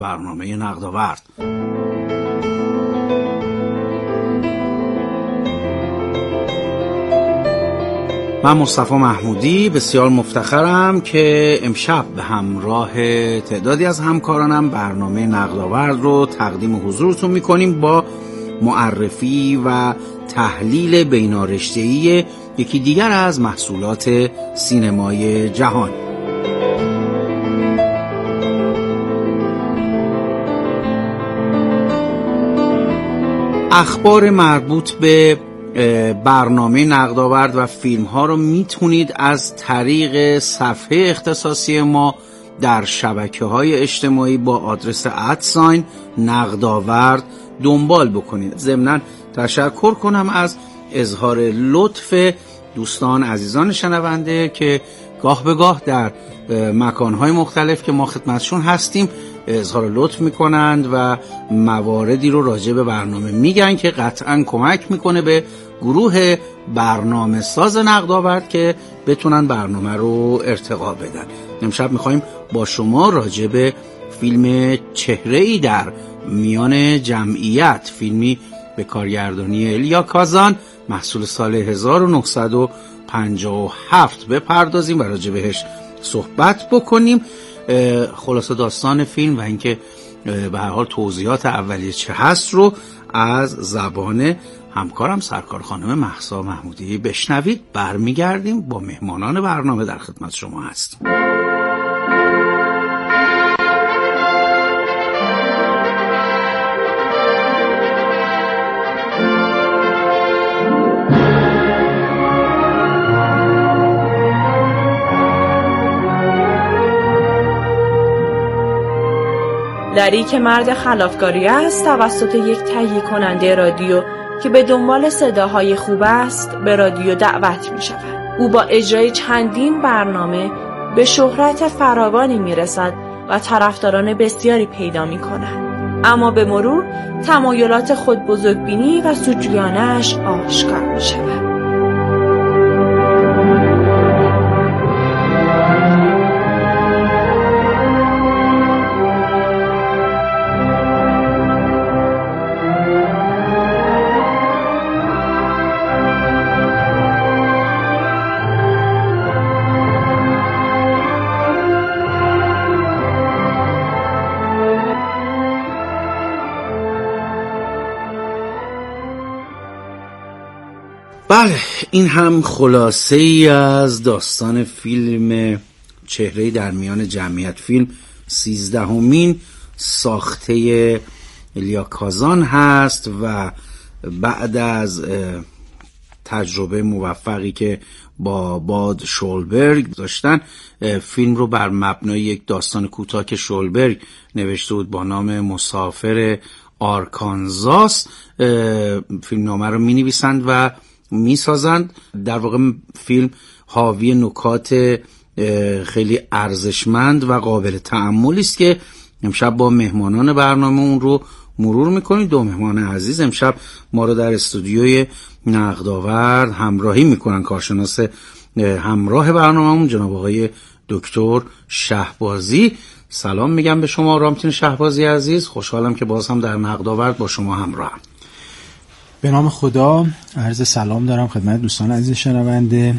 برنامه نقدآورد. من مصطفی محمودی بسیار مفتخرم که امشب به همراه تعدادی از همکارانم برنامه نقدآورد رو تقدیم حضورتون میکنیم با معرفی و تحلیل بینارشته‌ای یکی دیگر از محصولات سینمای جهان. اخبار مربوط به برنامه نقدآورد و فیلم ها رو میتونید از طریق صفحه اختصاصی ما در شبکه‌های اجتماعی با آدرس @نقدآورد دنبال بکنید. ضمناً تشکر کنم از اظهار لطف دوستان عزیزان شنونده که گاه به گاه در مکانهای مختلف که ما خدمتشون هستیم اظهار لطف میکنند و مواردی رو راجع به برنامه میگن که قطعاً کمک میکنه به گروه برنامه ساز نقدآورد که بتونن برنامه رو ارتقا بدن. امشب میخوایم با شما راجع به فیلم چهره‌ای در میان جمعیت، فیلمی به کارگردانی الیا کازان محصول سال 1957 بپردازیم و راجع بهش صحبت بکنیم. خلاصه داستان فیلم و اینکه به هر حال توضیحات اولیه چه هست رو از زبان همکارم سرکار خانم مهسا محمودی بشنوید. برمیگردیم با مهمانان برنامه در خدمت شما هستیم. دری که مرد خلافکاری است توسط یک تهیه کننده رادیو که به دنبال صداهای خوب است به رادیو دعوت می شود. او با اجرای چندین برنامه به شهرت فراوانی می رسد و طرفداران بسیاری پیدا می کند. اما به مرور تمایلات خود بزرگبینی و سودجویانه‌اش آشکار می شود. بله، این هم خلاصه ای از داستان فیلم چهره‌ای در میان جمعیت. فیلم 13مین ساخته الیا کازان هست و بعد از تجربه موفقی که با باد شولبرگ داشتن فیلم رو بر مبنای یک داستان کوتاه که شولبرگ نوشته بود با نام مسافر آرکانزاس فیلمنامه رو می نویسند و می سازند. در واقع فیلم حاوی نکات خیلی ارزشمند و قابل تأملی است که امشب با مهمانان برنامه اون رو مرور میکنید. دو مهمان عزیز امشب ما رو در استودیوی نقدآورد همراهی میکنن. کارشناس همراه برنامه‌مون جناب آقای دکتر شهبازی. سلام میگم به شما رامتین شهبازی عزیز، خوشحالم که باز هم در نقدآورد با شما همراهم. به نام خدا عرض سلام دارم خدمت دوستان عزیز شنونده.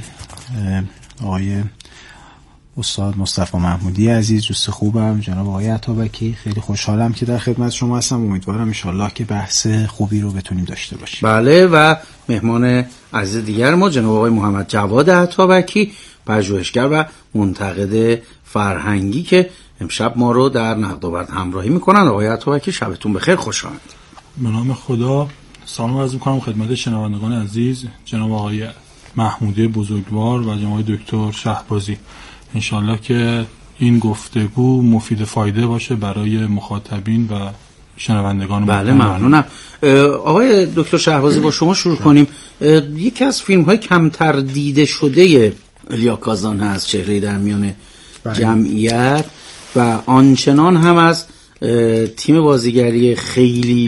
آقای استاد مصطفی محمودی عزیز، دوست خوبم، جناب آقای عطابکی، خیلی خوشحالم که در خدمت شما هستم. امیدوارم انشالله که بحث خوبی رو بتونیم داشته باشیم. بله، و مهمان عزیز دیگر ما جناب آقای محمد جواد عطابکی، پژوهشگر و منتقد فرهنگی که امشب ما رو در نقدآورد همراهی میکنن. آقای عطابکی شبتون بخیر، خوش آمدید. به نام خدا سلام عرض میکنم خدمت شنوندگان عزیز، جناب آقای محمودی بزرگوار و جناب آقای دکتر شهبازی. انشالله که این گفتگو مفید فایده باشه برای مخاطبین و شنوندگان. بله ممنونم. آقای دکتر شهبازی با شما شروع کنیم. یکی از فیلم های کمتر دیده شده الیا کازان هست، چهره‌ای در میان جمعیت، و آنچنان هم از تیم بازیگری خیلی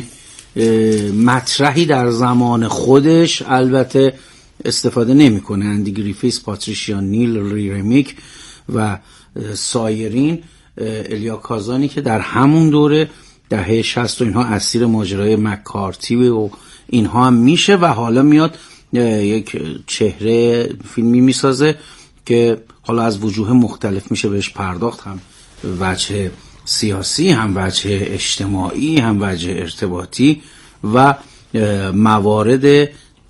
مطرحی در زمان خودش البته استفاده نمی‌کنه. اندی گریفیس، پاتریشیا نیل، ری رمیک و سایرین الیا کازانی که در همون دوره دهه 60 و اینها اسیر ماجرای مکارتی و اینها هم میشه و حالا میاد یک چهره فیلمی میسازه که حالا از وجوه مختلف میشه بهش پرداخت، هم وجه سیاسی، هم وجه اجتماعی، هم وجه ارتباطی و موارد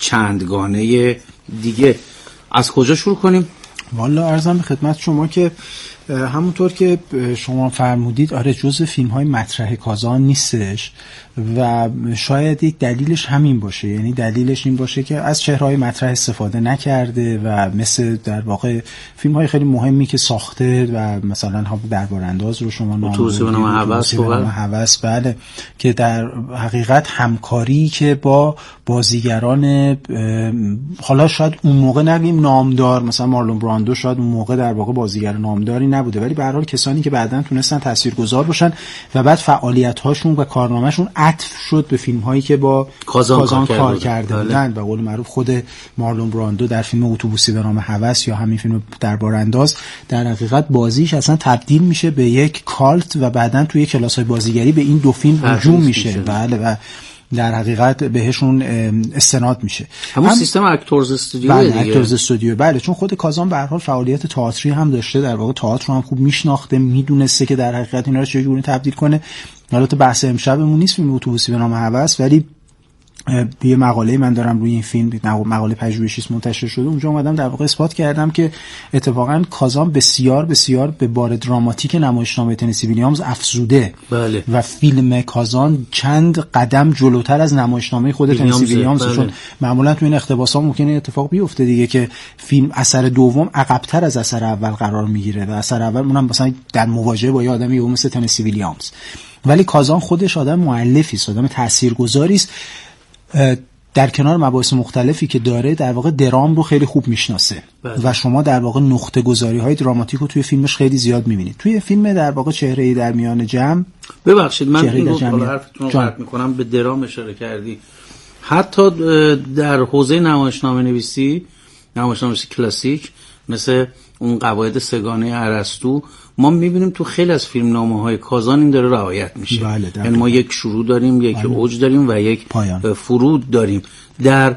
چندگانه دیگه. از کجا شروع کنیم؟ والا عرضم به خدمت شما که همونطور که شما فرمودید آره جزء فیلم‌های مطرح کازان نیستش و شاید یک دلیلش همین باشه، یعنی دلیلش این باشه که از چهره‌های مطرح استفاده نکرده و مثل در واقع فیلم‌های خیلی مهمی که ساخته و مثلا هم دربارانداز رو شما نام بردید، هوس، بله، که در حقیقت همکاری که با بازیگران حالا شاید اون موقع نگیم نامدار، مثلا مارلون براندو شاید اون موقع در واقع بازیگر نامداری نبوده، ولی به هر حال کسانی که بعداً تونستن تاثیرگذار باشن و بعد فعالیت‌هاشون و کارنامه‌شون عطف شد به فیلم‌هایی که با کازان کار کرده بودن. به قول معروف خود مارلون براندو در فیلم اتوبوسی به نام هوس یا همین فیلم دربارانداز در حقیقت بازیش اصلا تبدیل میشه به یک کالت و بعداً توی کلاس‌های بازیگری به این دو فیلم هجوم میشه. بله، و در حقیقت بهشون استناد میشه. همون سیستم اکتورز استودیو دیگه. اکتورز استودیو، بله، چون خود کازان به هر حال فعالیت تئاتری هم داشته، در واقع تئاتر رو هم خوب میشناخته، میدونسته که در حقیقت اینا رو چجوری تبدیل کنه. البته بحث امشبمون نیست فیلم اتوبوسی به نام هوس، ولی یه مقاله من دارم روی این فیلم، مقاله پژوهشی منتشر شده، اونجا اومدم در واقع اثبات کردم که اتفاقا کازان بسیار بسیار به بار دراماتیک نمایشنامه تنسی ویلیامز افزوده. بله. و فیلم کازان چند قدم جلوتر از نمایشنامه خود تنسی ویلیامز، چون معمولا تو این اقتباس‌ها ممکنه اتفاق بیفته دیگه که فیلم اثر دوم عقب‌تر از اثر اول قرار میگیره و اثر اول اونم مثلا در مواجهه با یه آدمی مثل تنسی ویلیامز، ولی کازان خودش آدم مؤلفی است، آدم تاثیرگذاری است، در کنار مباحث مختلفی که داره در واقع درام رو خیلی خوب میشناسه و شما در واقع نقطه گذاری های دراماتیک رو توی فیلمش خیلی زیاد میبینید. توی فیلم در واقع چهره‌ای در میان جمع، ببخشید من این رو حرفتون رو قطع میکنم، به درام اشاره کردی. حتی در حوزه نمایشنامه نویسی کلاسیک مثل اون قواعد سگانه ارسطو ما میبینیم تو خیلی از فیلمنامه‌های کازان این داره رعایت میشه. بله، یعنی ما یک شروع داریم، یک اوج داریم و یک فرود داریم. در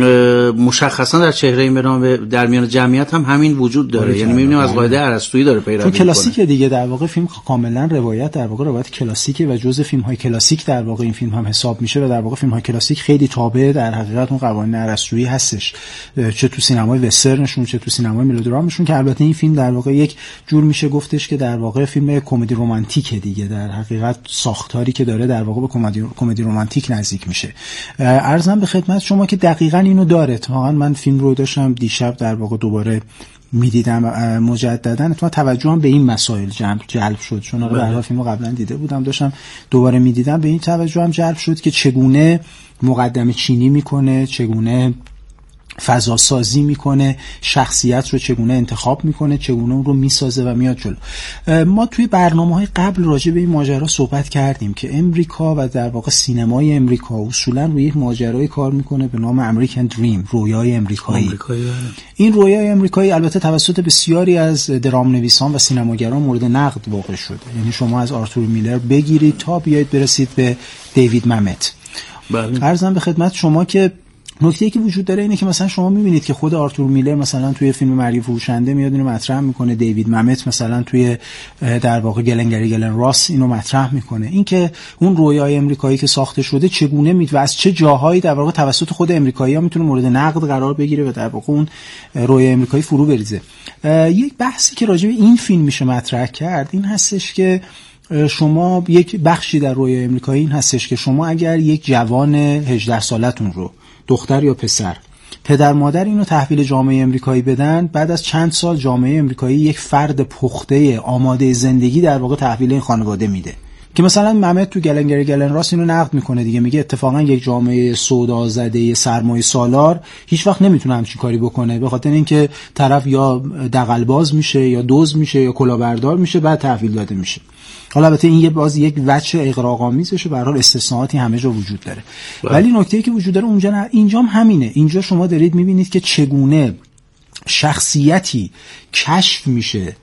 مشخصا در چهره در میان جمعیت هم همین وجود داره، یعنی میبینیم از قاعده ارسطویی داره پیروی میکنه. کلاسیکه دیگه، در واقع فیلم کاملا روایت در واقع روایت کلاسیکه و جزء فیلم‌های کلاسیک در واقع این فیلم هم حساب میشه و در واقع فیلم‌های کلاسیک خیلی تابع در حقیقت اون قوانین ارسطویی هستش، چه تو سینمای وسترنشون چه تو سینمای ملودرامشون، که البته این فیلم در واقع یک جور میشه گفتش که در واقع فیلم کمدی رمانتیکه دیگه، در حقیقت ساختاری که داره در واقع به کمدی رمانتیک نزدیک میشه. عرضم به خدمت شما که دقیقاً اینو داره. واقعا من فیلم رو داشتم دیشب در واقع دوباره میدیدم مجددا، اتفاقا توجهم به این مسائل جلب شد، چون به هر حال فیلمو قبلا دیده بودم، داشتم دوباره میدیدم، به این توجهم جلب شد که چگونه مقدمه چینی میکنه، چگونه فضا سازی میکنه، شخصیت رو چگونه انتخاب میکنه، چگونه اون رو میسازه و میاد جلو. ما توی برنامه‌های قبل راجع به این ماجرا صحبت کردیم که امریکا و در واقع سینمای امریکا اصولاً روی یک ماجرایی کار میکنه به نام امریکن دریم، رویای امریکایی. این رویای امریکایی البته توسط بسیاری از درام‌نویسان و سینماگران مورد نقد واقع شده، یعنی شما از آرتور میلر بگیرید تا بیایید برسید به دیوید ممت. عرضم به خدمت شما که نکته‌ای که وجود داره اینه که مثلا شما می‌بینید که خود آرتور میلر مثلا توی فیلم مرگ فروشنده میاد اینو مطرح میکنه، دیوید ممت مثلا توی در واقع گلنگری گلن راس اینو مطرح میکنه، این که اون رویای امریکایی که ساخته شده چگونه و از چه جاهایی در واقع توسط خود امریکایی‌ها میتونه مورد نقد قرار بگیره و در واقع اون رویای امریکایی فرو بریزه. یک بحثی که راجع به این فیلم میشه مطرح کرد این هستش که شما یک بخشی در رویای امریکایی این هستش که شما اگر یک جوان 18 سالتون رو، دختر یا پسر، پدر مادر اینو تحویل جامعه امریکایی بدن، بعد از چند سال جامعه امریکایی یک فرد پخته آماده زندگی در واقع تحویل این خانواده میده. که مثلا ممت تو گلنگری گلن راس اینو نقد میکنه دیگه، میگه اتفاقا یک جامعه سودا زده سرمایه سالار هیچ وقت نمیتونه همچین کاری بکنه، به خاطر اینکه طرف یا دغل‌باز میشه یا دزد میشه یا کلاهبردار میشه بعد تحویل داده میشه. حالا البته این یک وجه اغراق‌آمیزشه، به هر حال استثناءاتی همه جا وجود داره. ولی نکته‌ای که وجود داره اونجا اینجا همینه. اینجا شما دارید میبینید که چگونه شخصیتی کشف میشه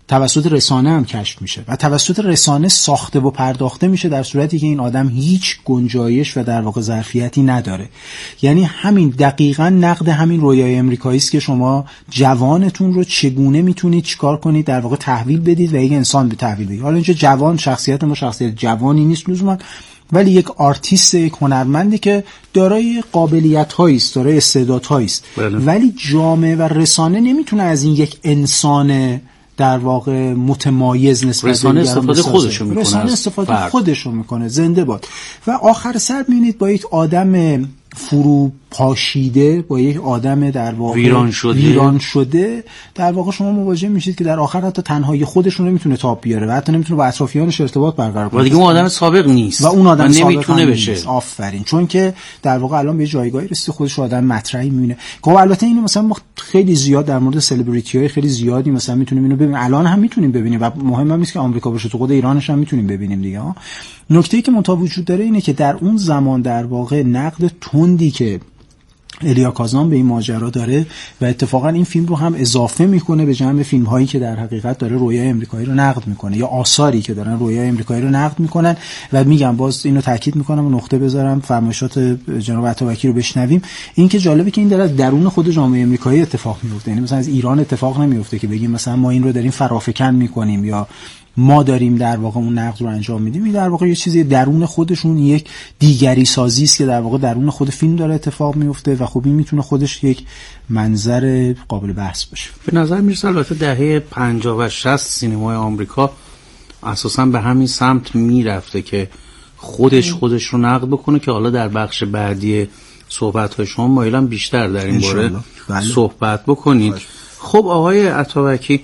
توسط رسانه هم کشف میشه و توسط رسانه ساخته و پرداخته میشه در صورتی که این آدم هیچ گنجایش و در واقع ظرفیتی نداره. یعنی همین دقیقاً نقد همین رویای امریکایی است که شما جوانتون رو چگونه میتونید چیکار کنید در واقع تحویل بدید و یک انسان به تحویل بدید. حالا اینجا جوان شخصیت ما شخصیت جوانی نیست لزوما، ولی یک آرتیست، یک هنرمندی که دارای قابلیت‌هایی است، دارای استعدادهایی است، ولی جامعه و رسانه نمیتونه از این یک انسان در واقع متمایز نسبت رسانه استفاده خودشو میکنه، رسانه استفاده خودشو میکنه. زنده باد. و آخر سر میبینید با یک آدم فرو پاشیده، با یک آدم در واقع ویران شده در واقع شما مواجه میشید که در آخر حتی تنهایی خودشون نمیتونه تاب بیاره و حتی نمیتونه با اطرافیانش ارتباط برقرار کنه. و دیگه اون آدم سابق نیست و اون آدم نمیتونه بشه. آفرین. چون که در واقع الان به جایگاهی رسیده خودش آدم مطرحی میبینه. خب البته اینو مثلا ما خیلی زیاد در مورد سلبریتی‌های خیلی زیادی مثلا میتونیم اینو ببینیم، الان هم میتونیم ببینیم و مهم هم نیست که آمریکا باشه، تو خود ایرانش هم میتونیم ببینیم دیگه. نکته‌ای که منتها وجود داره اینه که در اون زمان در واقع نقد تندی که الیا کازان به این ماجرا داره و اتفاقا این فیلم رو هم اضافه میکنه به جمع فیلم هایی که در حقیقت داره رویای امریکایی رو نقد میکنه یا آثاری که دارن رویای امریکایی رو نقد میکنن. و میگم باز اینو تاکید میکنم و نقطه بذارم، فرمایشات جناب عطابکی رو بشنویم. این که جالبه که این در درون خود جامعه امریکایی اتفاق میفته، یعنی مثلا از ایران اتفاق نمیفته که بگیم مثلا ما این رو داریم فرافکن میکنیم یا ما داریم در واقع اون نقد رو انجام میدیم. این در واقع یه چیزی درون خودشون، یک دیگری سازی است که در واقع درون خود فیلم داره اتفاق میفته و خب این میتونه خودش یک منظر قابل بحث باشه. به نظر میرسه البته دهه 50 و 60 سینمای آمریکا اساسا به همین سمت میرفته که خودش رو نقد بکنه، که حالا در بخش بعدی صحبت‌های شما مایلم بیشتر در این باره صحبت بکنید. خب آقای عطابکی،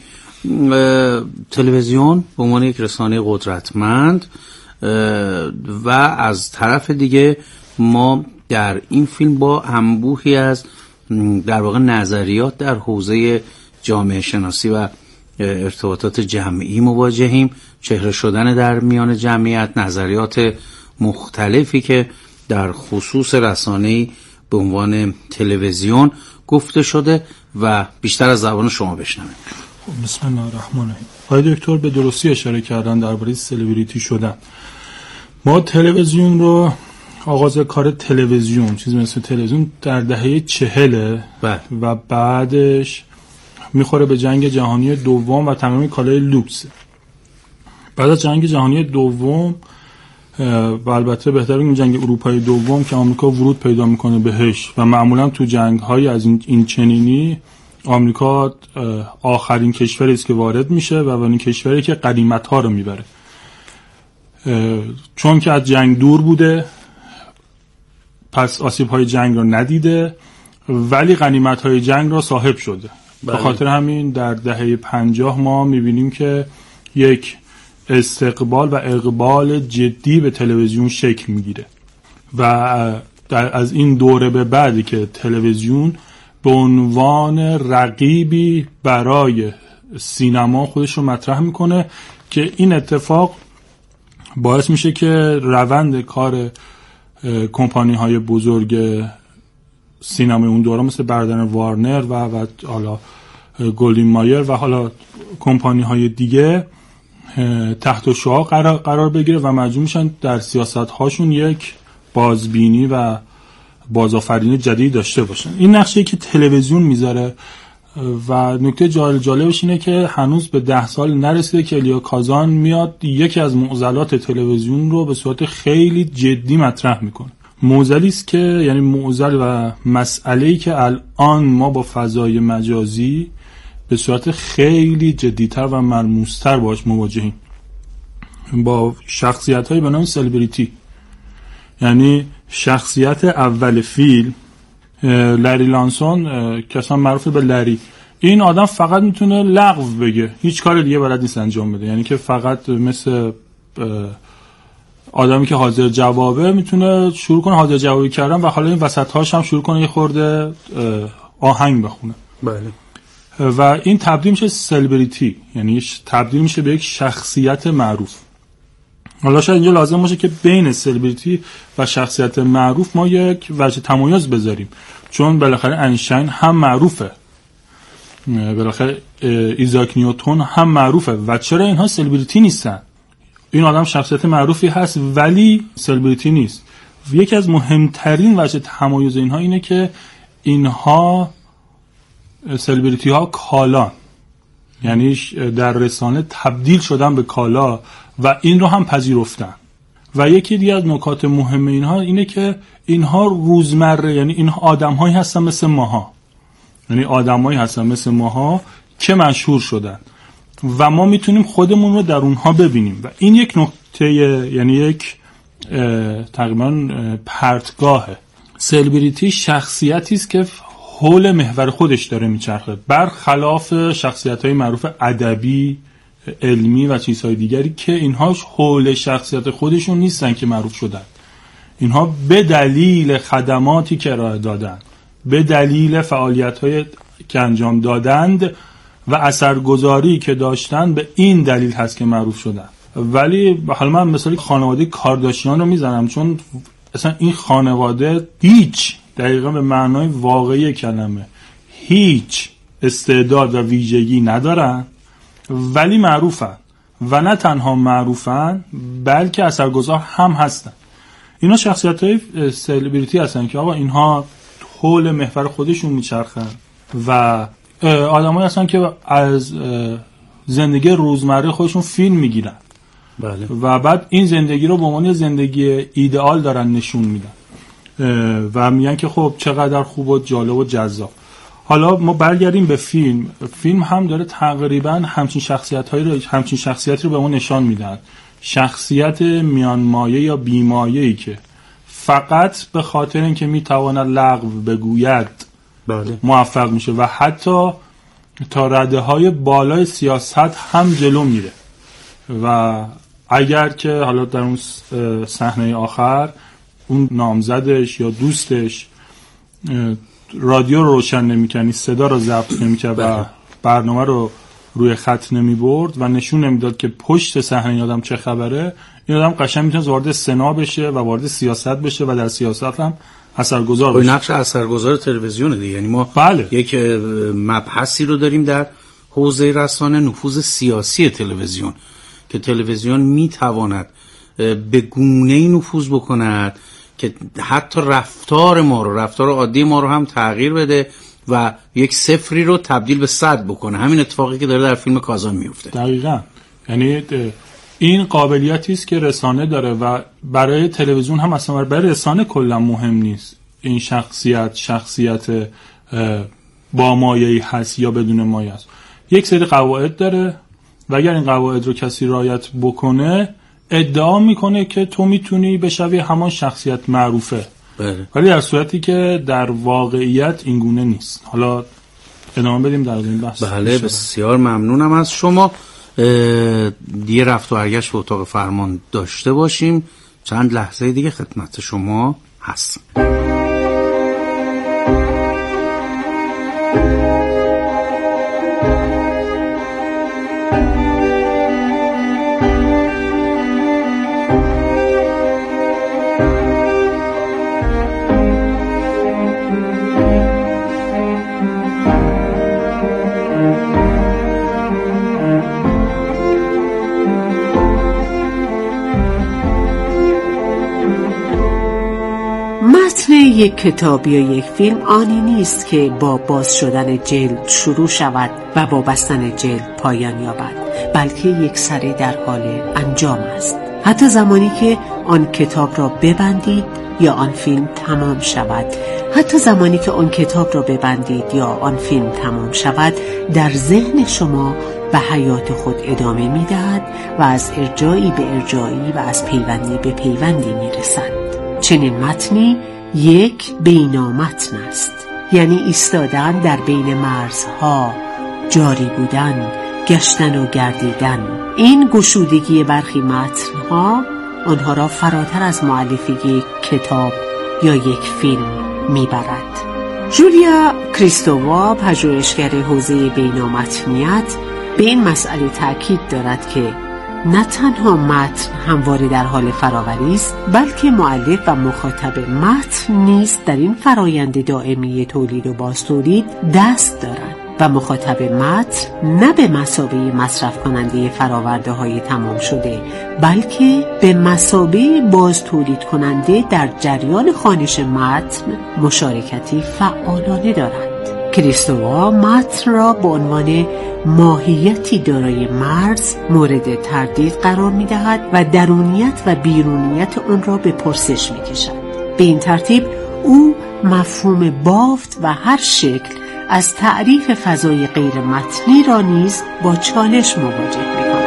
تلویزیون به عنوان یک رسانه قدرتمند و از طرف دیگه ما در این فیلم با انبوهی از در واقع نظریات در حوزه جامعه شناسی و ارتباطات جمعی مواجهیم. چهره شدن در میان جمعیت، نظریات مختلفی که در خصوص رسانه‌ای به عنوان تلویزیون گفته شده و بیشتر از زبان شما بشنویم. بسم الله الرحمن الرحیم. آقای دکتر به درستی اشاره کردن درباره سلبریتی شدن. ما تلویزیون رو، آغاز کار تلویزیون، چیزی مثل تلویزیون در دهه 40 و بعدش میخوره به جنگ جهانی دوم و تمام کالای لوکس. بعد از جنگ جهانی دوم و البته بهتر بگیم جنگ اروپای دوم که آمریکا ورود پیدا میکنه بهش و معمولا تو جنگ‌های از این چنینی آمریکا آخرین کشوری است که وارد میشه و اولین کشوری که غنیمت‌ها رو میبره، چون که از جنگ دور بوده پس آسیب‌های جنگ رو ندیده ولی غنیمت‌های جنگ رو صاحب شده. به خاطر همین در دهه 50 ما میبینیم که یک استقبال و اقبال جدی به تلویزیون شکل میگیره و از این دوره به بعدی که تلویزیون به عنوان رقیبی برای سینما خودش رو مطرح میکنه که این اتفاق باعث میشه که روند کار کمپانی های بزرگ سینمای اون دوره مثل برادران وارنر و حالا گلدین مایر و حالا کمپانی های دیگه تحت شعاع قرار بگیره و مجبور میشن در سیاست هاشون یک بازبینی و بازآفرینی جدید داشته باشن. این نقشه‌ای که تلویزیون میذاره و نکته جالبش اینه که هنوز به 10 سال نرسیده که الیا کازان میاد یکی از معضلات تلویزیون رو به صورت خیلی جدی مطرح میکنه. معضلی است که یعنی معضل و مسئله‌ای که الان ما با فضای مجازی به صورت خیلی جدی‌تر و ملموس‌تر باهاش مواجهیم، با شخصیت‌های به نام سلبریتی. یعنی شخصیت اول فیلم لری لانسون که اصلا معروفه به لری، این آدم فقط میتونه لغو بگه، هیچ کار دیگه بلد نیست انجام بده. یعنی که فقط مثل آدمی که حاضر جوابه میتونه شروع کنه حاضر جوابی کردن و حالا این وسط‌هاش هم شروع کنه یه خورده آهنگ بخونه. بله. و این تبدیل میشه سلبریتی، یعنی تبدیل میشه به یک شخصیت معروف. حالا شاید اینجا لازم باشه که بین سلبریتی و شخصیت معروف ما یک وجه تمایز بذاریم، چون بالاخره اینشتین هم معروفه بالاخره ایزاک نیوتن هم معروفه و چرا اینها سلبریتی نیستن؟ این آدم شخصیت معروفی هست ولی سلبریتی نیست. یکی از مهمترین وجه تمایز اینها اینه که اینها سلبریتی ها کالان، یعنی در رسانه تبدیل شدن به کالا و این رو هم پذیرفتن. و یکی دیگه از نکات مهم اینها اینه که اینها روزمره، یعنی اینها آدم‌هایی هستن مثل ماها، یعنی آدم‌هایی هستن مثل ماها که مشهور شدن و ما میتونیم خودمون رو در اونها ببینیم و این یک نکته، یعنی یک تقریبا پرتگاهه. سلبریتی شخصیتی است که حول محور خودش داره میچرخه، برخلاف شخصیت‌های معروف ادبی، علمی و چیزهای دیگری که اینها حول شخصیت خودشون نیستن که معروف شدن. اینها به دلیل خدماتی که ارائه دادن، به دلیل فعالیت‌های که انجام دادند و اثرگذاری که داشتن، به این دلیل هست که معروف شدن. ولی حالا من مثلا خانواده کارداشیان رو میزنم، چون اصلا این خانواده هیچ، دقیقا به معنای واقعی کلمه، هیچ استعداد و ویژگی ندارن ولی معروفن و نه تنها معروفن بلکه اثرگذار هم هستن. اینا شخصیت‌های سلبریتی هستن که آقا اینها حول محور خودشون میچرخن و آدمایی هستن که از زندگی روزمره خودشون فیلم میگیرن. بله. و بعد این زندگی رو به عنوان زندگی ایدئال دارن نشون میدن و میگن که خب چقدر خوب و جالب و جذاب. حالا ما برگردیم به فیلم هم داره تقریبا همچین شخصیتی رو به ما نشان میدن. شخصیت میانمایه یا بیمایه‌ای که فقط به خاطر اینکه میتواند لغو بگوید بله. موفق میشه و حتی تا رده‌های بالای سیاست هم جلو میره و اگر که حالا در اون صحنه آخر اون نامزدش یا دوستش رادیو رو روشن نمی‌کنی، صدا رو ضبط نمی‌کرد و برنامه رو روی خط نمی‌برد و نشون نمیداد که پشت صحنه آدم چه خبره، این آدم قشنگ میتونه وارد سنا بشه و وارد سیاست بشه و در سیاست هم اثرگذار بشه. نقش اثرگذار تلویزیون دیگه، یعنی ما یک مبحثی رو داریم در حوزه رسانه، نفوذ سیاسی تلویزیون، که تلویزیون میتواند به گونه‌ای نفوذ بکند که حتی رفتار عادی ما رو هم تغییر بده و یک صفری رو تبدیل به 100 بکنه. همین اتفاقی که داره در فیلم کازان میفته. دقیقاً. یعنی این قابلیتی است که رسانه داره و برای تلویزیون هم اصلا برای رسانه کلا مهم نیست این شخصیت با مایه‌ای هست یا بدون مایه است. یک سری قواعد داره و اگر این قواعد رو کسی رعایت بکنه ادعا میکنه که تو میتونی بشوی همان شخصیت معروفه. بله. ولی در صورتی که در واقعیت این گونه نیست. حالا ادامه بدیم در این بحث. بله بسیار ممنونم از شما. دیگه رفت و برگشت به اتاق فرمان داشته باشیم، چند لحظه دیگه خدمت شما هستیم. یک کتاب یا یک فیلم آنی نیست که با باز شدن جلد شروع شود و با بستن جلد پایان یابد، بلکه یک سری در حال انجام است. حتی زمانی که آن کتاب را ببندید یا آن فیلم تمام شود، در ذهن شما به حیات خود ادامه می‌دهد و از ارجایی به ارجایی و از پیوندی به پیوندی می‌رسد. چنین متنی یک بینامتن است، یعنی ایستادن در بین مرزها، جاری بودن، گشتن و گردیدن. این گشودگی برخی متنها آنها را فراتر از مؤلفی یک کتاب یا یک فیلم میبرد. جولیا کریستووا، پژوهشگر حوزه بینامتنیت، به این مسئله تأکید دارد که نه تنها متن همواره در حال فراوری است، بلکه مؤلف و مخاطب متن نیز در این فرایند دائمی تولید و بازتولید دست دارند و مخاطب متن نه به مثابه مصرف کننده فراورده های تمام شده، بلکه به مثابه باز تولید کننده در جریان خوانش متن مشارکتی فعالانه دارند. کریستووا متن را به عنوان ماهیتی دارای مرز مورد تردید قرار می‌دهد و درونیت و بیرونیت آن را به پرسش می‌کشد. به این ترتیب او مفهوم بافت و هر شکل از تعریف فضای غیر متنی را نیز با چالش مواجه می‌کند.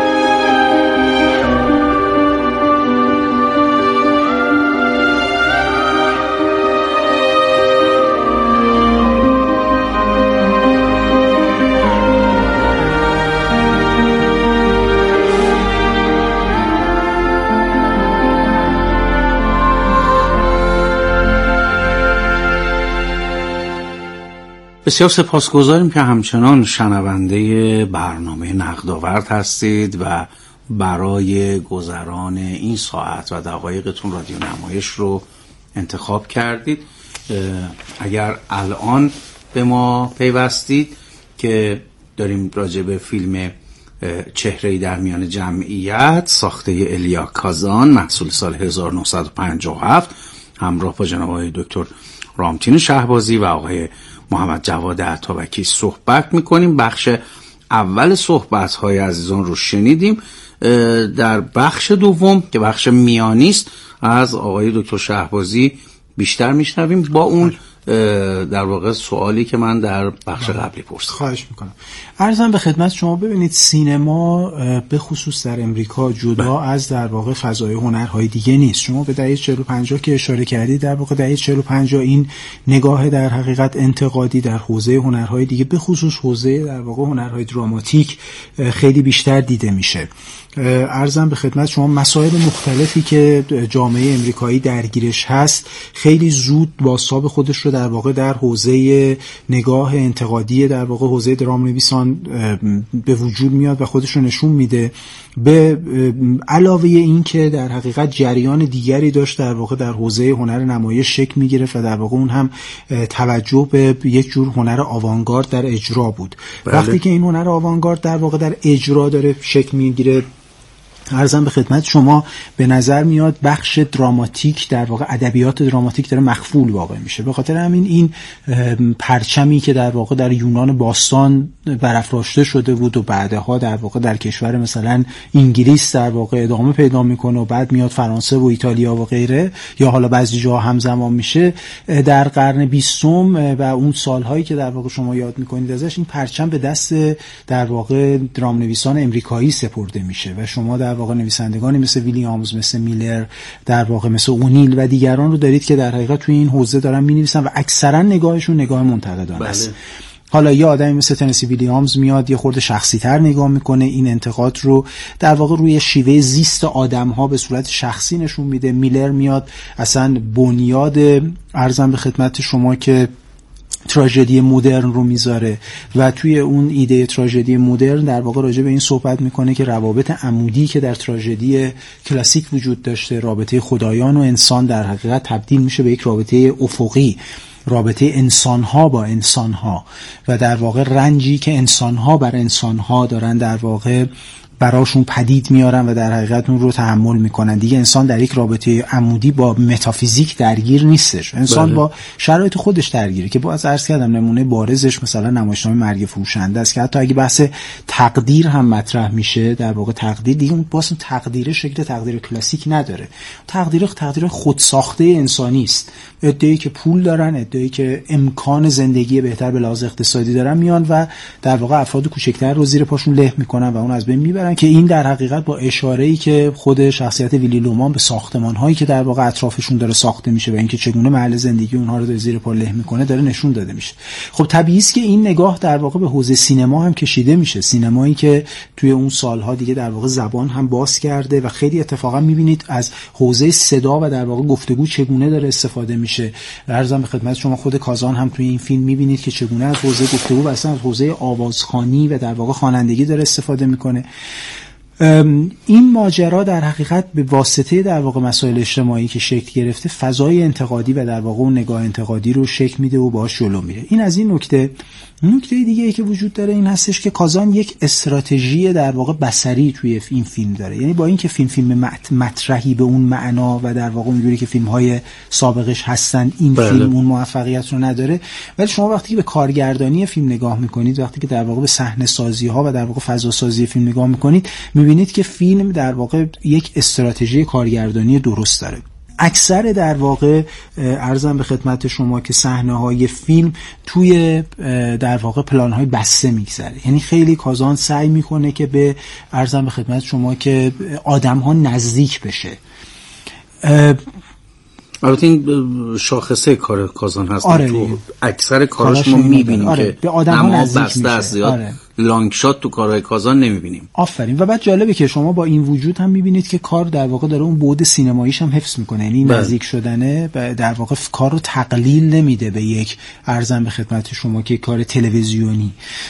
بسیار سپاسگزاریم که همچنان شنونده برنامه نقدآورد هستید و برای گذران این ساعت و دقایقتون رادیو نمایش رو انتخاب کردید. اگر الان به ما پیوستید که داریم راجع به فیلم چهره‌ای در میان جمعیت ساخته الیا کازان محصول سال 1957 همراه با جناب آقای دکتر رامتین شهبازی و آقای محمد جواد عطابکی صحبت میکنیم. بخش اول صحبت های عزیزان رو شنیدیم. در بخش دوم که بخش میانی است از آقای دکتر شهبازی بیشتر میشنویم با اون در واقع سوالی که من در بخش قبلی پرسیدم. خواهش میکنم. عرضم به خدمت شما، ببینید سینما به خصوص در امریکا جدا از در واقع فضای هنرهای دیگه نیست. شما به دهه 40-50 که اشاره کردید، در واقع دهه 40-50 این نگاه در حقیقت انتقادی در حوزه هنرهای دیگه به خصوص حوزه در واقع هنرهای دراماتیک خیلی بیشتر دیده میشه. عرضم به خدمت شما مسائل مختلفی که جامعه امریکایی درگیرش هست خیلی زود بازتاب خودش رو در واقع در حوزه نگاه انتقادی در واقع حوزه درام‌نویسان به وجود میاد و خودش رو نشون میده. به علاوه این که در حقیقت جریان دیگری داشت در واقع در حوزه هنر نمایش شکل میگرفت و در واقع اون هم توجه به یک جور هنر آوانگارد در اجرا بود. بله. وقتی که این هنر آوانگارد در واقع در اجرا داره شکل میگیره، عرضم به خدمت شما به نظر میاد بخش دراماتیک در واقع ادبیات دراماتیک داره مخفول واقع میشه. به خاطر همین این پرچمی که در واقع در یونان باستان برافراشته شده بود و بعدها در واقع در کشور مثلا انگلیس در واقع ادامه پیدا میکنه و بعد میاد فرانسه و ایتالیا و غیره، یا حالا بعضی جاها همزمان میشه، در قرن 20 و اون سالهایی که در واقع شما یاد میکنید ازش، این پرچم به دست در واقع درام‌نویسان امریکایی سپرده میشه و شما در واقع نویسندگانی مثل ویلیامز، مثل میلر، در واقع مثل اونیل و دیگران رو دارید که در حقیقت توی این حوزه دارن می‌نویسن و اکثرا نگاهشون نگاه منتقدانه است. حالا یه آدمی مثل تنسی ویلیامز میاد یه خورده شخصی‌تر نگاه میکنه، این انتقاد رو در واقع روی شیوه زیست آدم‌ها به صورت شخصی نشون میده. میلر میاد اصلا بنیاد عرضم به خدمت شما که تراژدی مدرن رو میذاره و توی اون ایده تراژدی مدرن در واقع راجع به این صحبت میکنه که روابط عمودی که در تراژدی کلاسیک وجود داشته، رابطه خدایان و انسان، در حقیقت تبدیل میشه به یک رابطه افقی، رابطه انسانها با انسانها و در واقع رنجی که انسانها بر انسانها دارن در واقع براشون پدید میارن و در حقیقت اون رو تحمل میکنن. دیگه انسان در یک رابطه عمودی با متافیزیک درگیر نیستش، انسان با شرایط خودش درگیره که باز عرض کردم نمونه بارزش مثلا نمایشنامه مرگ فروشنده است که حتی اگه بحث تقدیر هم مطرح میشه، در واقع تقدیر دیگه اون باز تقدیر شکل تقدیر کلاسیک نداره، تقدیر خودساخته انسانی است. عده‌ای که پول دارن، عده‌ای که امکان زندگی بهتر به لحاظ اقتصادی دارن میان و در واقع افراد کوچکتر رو زیر پاشون له میکنن و اون از بین میبرن، که این در حقیقت با اشاره‌ای که خود شخصیت ویلی لومان به ساختمان‌هایی که در واقع اطرافشون داره ساخته میشه و اینکه چگونه محل زندگی اونها رو زیر پا له میکنه داره نشون داده میشه. خب طبیعیه که این نگاه در واقع به حوزه سینما هم کشیده میشه، سینمایی که توی اون سالها دیگه در واقع زبان هم باز کرده و خیلی اتفاقا میبینید از حوزه صدا و در واقع گفتگو چگونه داره استفاده میشه. عرضم به خدمت شما خود کازان هم توی این فیلم میبینید که چگونه از حوزه گفتگو و اصلا از حوزه آوازخوانی و در واقع خوانندگی داره استفاده میکنه. این ماجرا در حقیقت به واسطه در واقع مسائل اجتماعی که شکل گرفته فضای انتقادی و در واقع اون نگاه انتقادی رو شکل میده و باهاش جلو میره. این از این نکته دیگه ای که وجود داره این هستش که کازان یک استراتژی در واقع بصری توی این فیلم داره. یعنی با اینکه فیلم مطرحی به اون معنا و در واقع اونجوری که فیلم‌های سابقش هستن این فیلم اون موفقیت رو نداره، ولی شما وقتی که به کارگردانی فیلم نگاه میکنید، وقتی که در واقع به صحنه سازی ها و در واقع فضا سازی فیلم نگاه میکنید، میبینید که فیلم در واقع یک استراتژی کارگردانی درست داره. اکثر در واقع عرضم به خدمت شما که صحنه‌های فیلم توی در واقع پلان‌های بسته میگذره. یعنی خیلی کازان سعی میکنه که به عرضم به خدمت شما که آدم‌ها نزدیک بشه. البته این شاخصه کار کازان هست. آره تو اکثر کاراش ما میبینیم که به آدم‌ها نزدیک میشه. زیاد لانگ شات تو کارهای کازان نمیبینیم. آفرین. و بعد جالبه که شما با این وجود هم میبینید که کار در واقع داره اون بعد سینماییش هم حفظ میکنه. یعنی نزدیک شدنه در واقع کار رو تقلیل نمیده به یک عرضم به خدمت شما که کار تلویزیونی،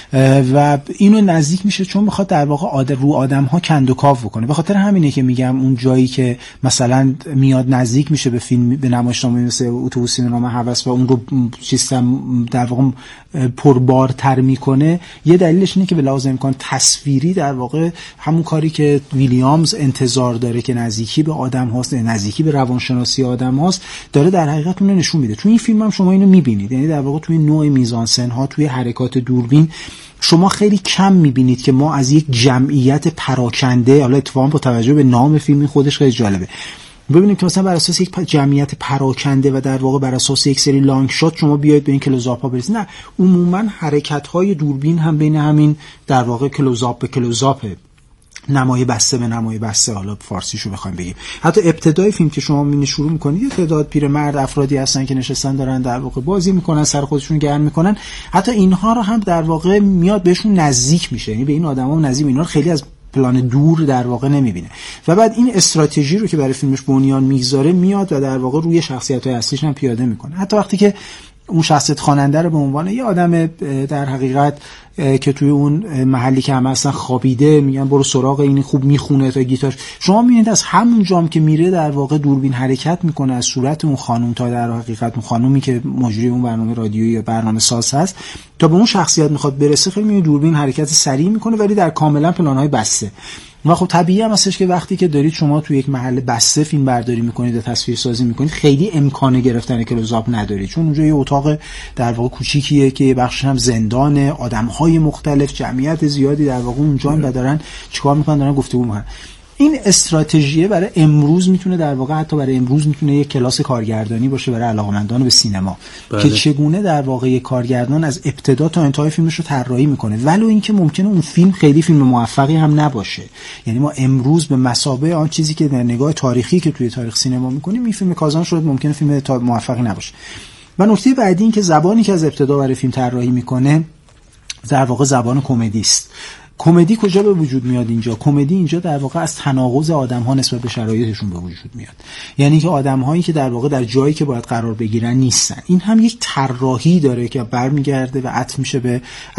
و اینو نزدیک میشه چون میخواد در واقع رو آدم‌ها کند و کاو بکنه. به خاطر همینه که میگم اون جایی که مثلا میاد نزدیک میشه به فیلم، به نمایشنامه مثل اتوبوس سینما هوس و اون رو سیستم در واقع پربارتر میکنه، یه دلیلش اینه که به لحاظ امکان تصویری در واقع همون کاری که ویلیامز انتظار داره که نزدیکی به آدم هاست، نزدیکی به روانشناسی آدم هاست، داره در حقیقت اون رو نشون میده. تو این فیلم هم شما اینو میبینید. یعنی در واقع توی نوع میزانسن ها، توی حرکات دوربین شما خیلی کم میبینید که ما از یک جمعیت پراکنده، حالا اتفاقا با توجه به نام فیلم خودش خیلی جالبه، ببینید که مثلا بر اساس یک جمعیت پراکنده و در واقع بر اساس یک سری لانگ شات شما بیاید به این کلوزآپ ها برسید. نه، عموما حرکت های دوربین هم بین همین در واقع کلوزآپ به کلوزآپ، نمای بسته به نمای بسته، حالا فارسیشو بخوایم بگیم. حتی ابتدای فیلم که شما میبینید شروع میکنید یه تعداد پیرمرد افرادی هستن که نشستن دارن در واقع بازی میکنن، سر خودشون گرم میکنن. حتی اینها رو هم در واقع میاد بهشون نزدیک میشه، یعنی به این آدما نزدیک، اینا رو خیلی از پلان دور در واقع نمیبینه. و بعد این استراتژی رو که برای فیلمش بنیان میگذاره میاد و در واقع روی شخصیت‌های اصلیش هم پیاده میکنه. حتی وقتی که اون شخصیت خواننده رو به عنوان یه آدم در حقیقت که توی اون محلی که همه اصلا خوابیده میگن برو سراغ این خوب میخونه تا گیتار، شما میبینید از همون جام که میره در واقع دوربین حرکت میکنه از صورت اون خانم تا در حقیقت اون خانومی که مجری اون برنامه رادیویی یا برنامه ساز هست تا به اون شخصیت میخواد برسه، خیلی میبینید دوربین حرکت سریع میکنه ولی در کاملا پلان‌های بسته. و خب طبیعی هم هستش که وقتی که دارید شما توی یک محل بسته فیلم برداری میکنید و تصویر سازی میکنید خیلی امکان گرفتن کلوزآپ ندارید، چون اونجا یه اتاق در واقع کوچیکیه که بخشش هم زندانه، آدم‌های مختلف، جمعیت زیادی در واقع اونجا و دارن چیکار میکنن، دارن گفتگو میکنن. این استراتژی برای امروز میتونه در واقع حتی برای امروز میتونه یک کلاس کارگردانی باشه برای علاقه‌مندان به سینما. که چگونه در واقع یک کارگردان از ابتدا تا انتهای فیلمش رو طراحی میکنه، ولو اینکه ممکنه اون فیلم خیلی فیلم موفقی هم نباشه. یعنی ما امروز به مثابه آن چیزی که در نگاه تاریخی که توی تاریخ سینما میکنیم این فیلم کازان شد ممکنه فیلم موفقی نباشه. و نکته بعدی این که زبانی که از ابتدا برای فیلم طراحی میکنه در واقع زبان کمدی است. کمدی کجا به وجود میاد اینجا؟ کمدی اینجا در واقع از تناقض آدم‌ها نسبت به شرایطشون به وجود میاد. یعنی که آدم‌هایی که در واقع در جایی که باید قرار بگیرن نیستن. این هم یک طراحی داره که برمیگرده و عطف میشه به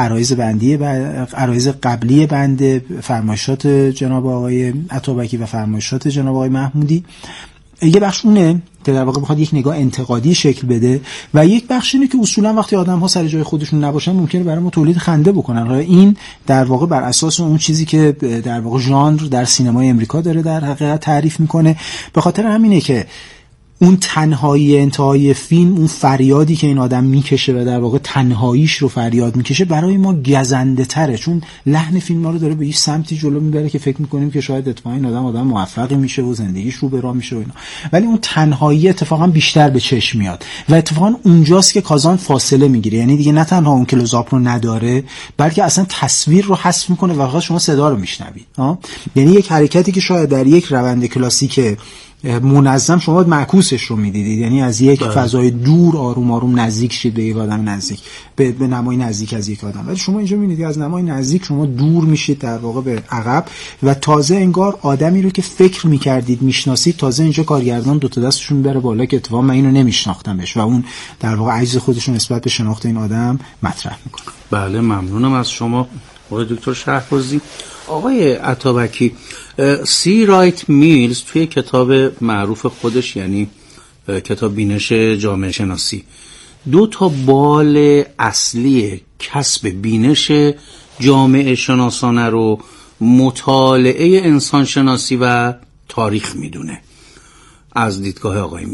عرایض قبلی بند فرمایشات جناب آقای عطابکی و فرمایشات جناب آقای محمودی. یه بخش اونه که در واقع بخواد یک نگاه انتقادی شکل بده و یک بخش اینه که اصولا وقتی آدم‌ها سر جای خودشون نباشن ممکنه برای ما تولید خنده بکنن. این در واقع بر اساس اون چیزی که در واقع ژانر در سینمای امریکا داره در حقیقت تعریف میکنه. به خاطر همینه که اون تنهایی انتهای فیلم، اون فریادی که این آدم میکشه و در واقع تنهاییش رو فریاد میکشه برای ما گزنده تره، چون لحن فیلم ما رو داره به یه سمتی جلو میبره که فکر میکنیم که شاید اتفاقا این آدم موفقی میشه و زندگیش رو به راه میشه و اینا، ولی اون تنهایی اتفاقا بیشتر به چشم میاد و اتفاقا اونجاست که کازان فاصله میگیره. یعنی دیگه نه تنها اون کلوزآپ رو نداره بلکه اصلا تصویر رو حذف میکنه و فقط شما صدا رو میشنوید. یعنی یک حرکتی که شاید در یک روند کلاسیک منظم شما معکوسش رو میدیدید، یعنی از یک فضای دور آروم آروم نزدیک شید به یک آدم نزدیک، به نمای نزدیک از یک آدم، ولی شما اینجا میبینید از نمای نزدیک شما دور میشید در واقع به عقب و تازه انگار آدمی رو که فکر میکردید میشناسید تازه اینجا کارگردان دو تا دستشون میبره بالا که اتفاقا من اینو نمیشناختمش و اون در واقع عجز خودشون نسبت به شناخت این آدم مطرح میکنه. بله ممنونم از شما. آقای دکتر شهبازی. آقای عطابکی، سی رایت میلز توی کتاب معروف خودش، یعنی کتاب بینش جامعه شناسی، 2 بال اصلی کسب بینش جامعه شناسانه رو مطالعه انسان شناسی و تاریخ میدونه. از دیدگاه آقای